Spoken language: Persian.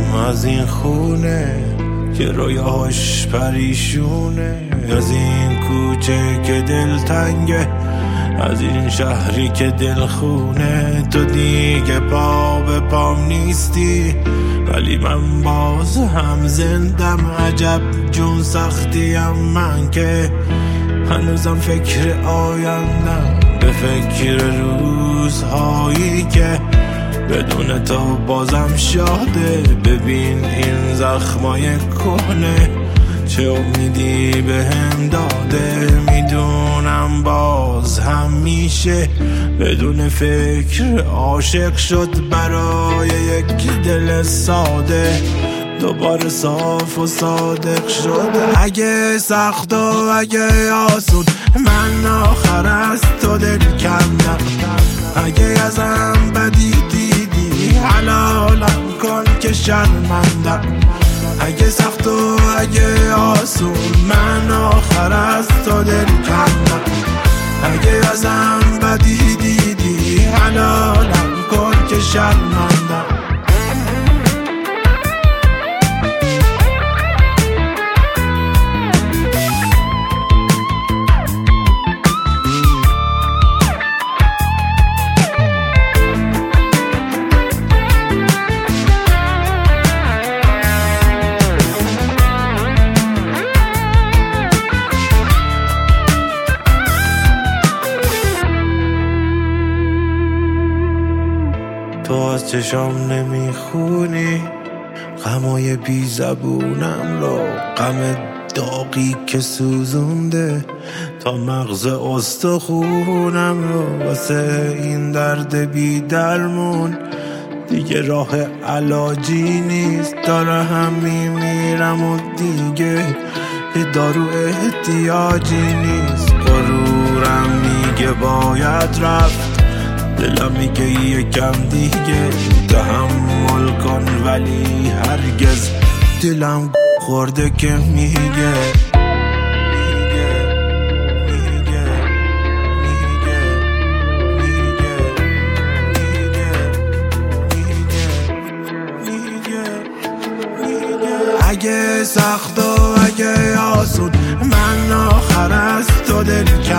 از این خونه که رویاش پریشونه، از این کوچه که دلتنگه، از این شهری که دلخونه. تو دیگه پا به پام نیستی ولی من باز هم زندم. عجب جون سختیم من که هنوزم فکر آیندم، به فکر روزهایی که بدون تو بازم شاده. ببین این زخمای کهنه چه امیدی به هم داده. میدونم باز هم میشه بدون فکر عاشق شد برای یک دل ساده، دوباره صاف و صادق شد. اگه سخت و اگه آسون من آخر از تو دل کندم، اگه ازم بدی دیدی حلالم کن که شرمندم. اگه سخت و اگه آسون من آخر از تو دل کندم، اگه ازم بدی دیدی حلالم کن که شرمندم. تو از چشام نمیخونی غمای بی زبونم رو، غم داغی که سوزونده تا مغز استخونم رو. واسه این درد بی درمون دیگه راه علاجی نیست، داره هم میمیرم و دیگه به دارو احتیاجی نیست. غرورم میگه باید رفت، دلم میگه یکم دیگه تحمل کن، ولی هرگز دلم خورده که میگه اگه سخت و اگه آسون من آخر از تو دل